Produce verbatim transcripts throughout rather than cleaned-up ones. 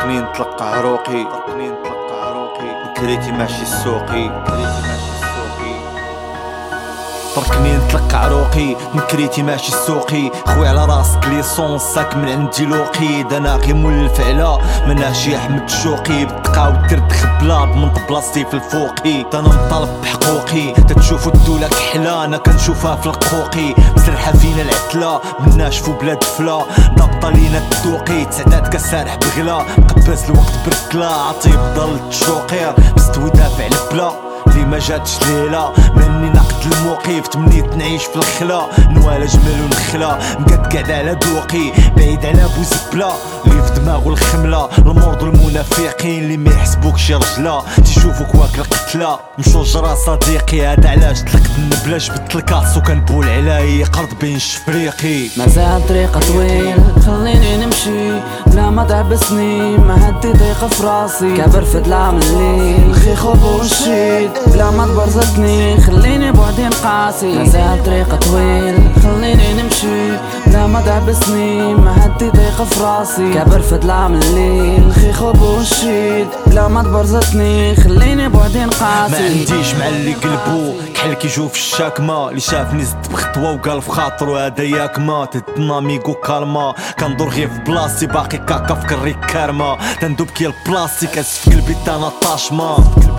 طرقني نطلق عروقي طرقني نطلق عروقي كريتي ماشي السوقي كريتي ماشي السوقي طرقني نطلق عروقي نكريتي ماشي السوقي خويا على راسك ليسونس ساك من عندي لوقي انا غير مول الفعله مناشي احمد الشوقي بتقاو تردخ بلا بمنط بلاصتي في الفوقي انا مطالب بحقوقي تتشوفوا الدوله كحله انا كنشوفها في القوقي مسرحه فينا العتله مناش فو بلاد فلا ضابطه لينا التوقي تعداد كسارح بغلا مقباز الوقت بركلا عطيب ضل تشوقير مستوي دافع البلا لي ما جاتش ليله مني ناقد الموقف تمنيت نعيش في الخلا نوالا جمال ونخلا مقد على دوقي بعيد على بوزبلا اللي في دماغو الخمله المرض والمنافقين اللي ما يحسبوك شي رجله تيشوفوك واكل قتله مشوجره صديقي هذا علاش طلقت النبله جبت الكاس وكنبول عليا قرض بين شفريقي مازال طريقه طويل خليني نمشي بلا ما تحبسني ما هدي ضيقه في راسي كبر في ظلام الليل خي خوب ونشيد بلا ما تبرزتني خليني بوحدي نقاسي مازال طريقة طويل خليني نمشي بلا ما تحبسني ما هدي ضيقة في راسي كبر في ظلام الليل خي خوب ونشيد بلا ما تبرزتني خليني بوحدي نقاسي ما عنديش مع اللي قلبو كحل كيجو في الشاكمة اللي شافني زدت بخطوة وقال في خاطرو هذا ياك ما تدنا ميغو كالما كندور غير في بلاصتي باقي كاكا في كري كارما تندوب كي البلاستيك كاس في قلبي تانا طاشما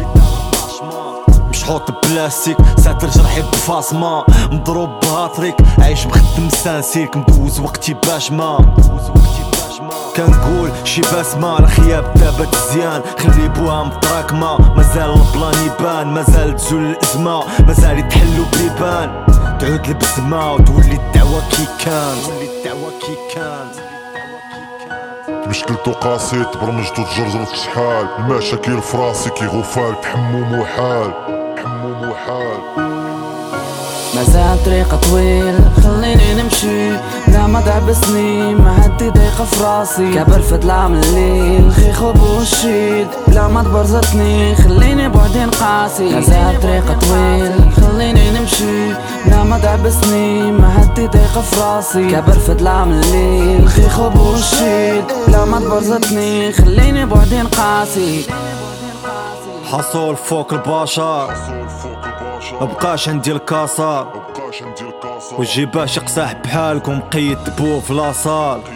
مشحوط بلاستيك ساتر جرحي بفاصمة مضروب بهاتريك عايش بخدم سانسيرك مدوز وقتي باش ما كنقول شي بسمة الخياب دابا تزيان خلي بوها متراكمة مازال البلان يبان مازال تزول الازمة مازال يتحلو بيبان تعود البسمة وتولي الدعوة كي كان تولي الدعوة كي كان مشكلتو قاسيت برمجتو تجرجرت شحال المشاكل فراسي كي غفال تحمو محال تحمو محال مازال طريقة طويل خليني نمشي بلا ما تحبسني ما هدي ضيقة في راسي كبر في ظلام الليل خي خوب ونشيد بلا ما تبرزتني خليني بوحدي نقاسي مازال طريقة طويل خليني نمشي بلا ما تحبسني ما هدي ضيقة في راسي كبر في ظلام الليل خي خوب ونشيد بلا ما تبرزتني خليني بوحدي نقاسي حصول فوق البشر مبقاش عندي الكاسة وجي باش يقساح بحالكم قيد بو في لاصال